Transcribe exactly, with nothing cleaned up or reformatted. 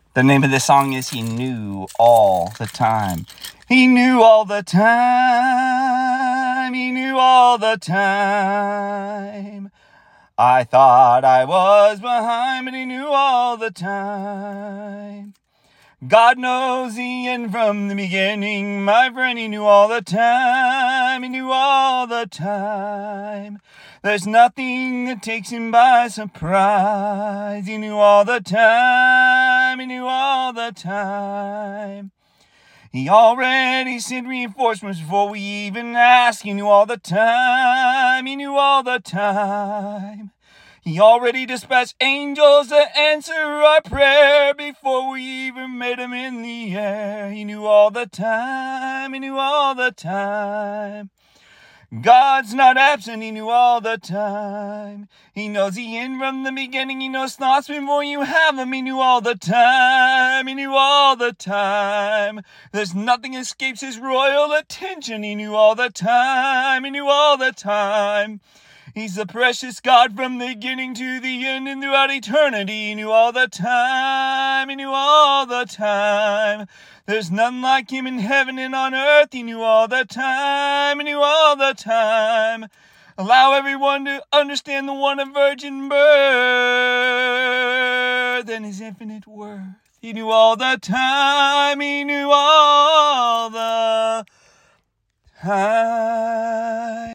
The name of this song is He Knew All the Time. He knew all the time. He knew all the time. I thought I was behind, but he knew all the time. God knows the end from the beginning, my friend, he knew all the time, he knew all the time. There's nothing that takes him by surprise, he knew all the time, he knew all the time. He already sent reinforcements before we even asked, he knew all the time, he knew all the time. He already dispatched angels to answer our prayer before we even made him in the air. He knew all the time, he knew all the time. God's not absent, he knew all the time. He knows the end from the beginning, he knows thoughts before you have them. He knew all the time, he knew all the time. There's nothing escapes his royal attention, he knew all the time, he knew all the time. He's the precious God from the beginning to the end and throughout eternity. He knew all the time, he knew all the time. There's none like him in heaven and on earth. He knew all the time, he knew all the time. Allow everyone to understand the one of virgin birth and his infinite worth. He knew all the time, he knew all the time.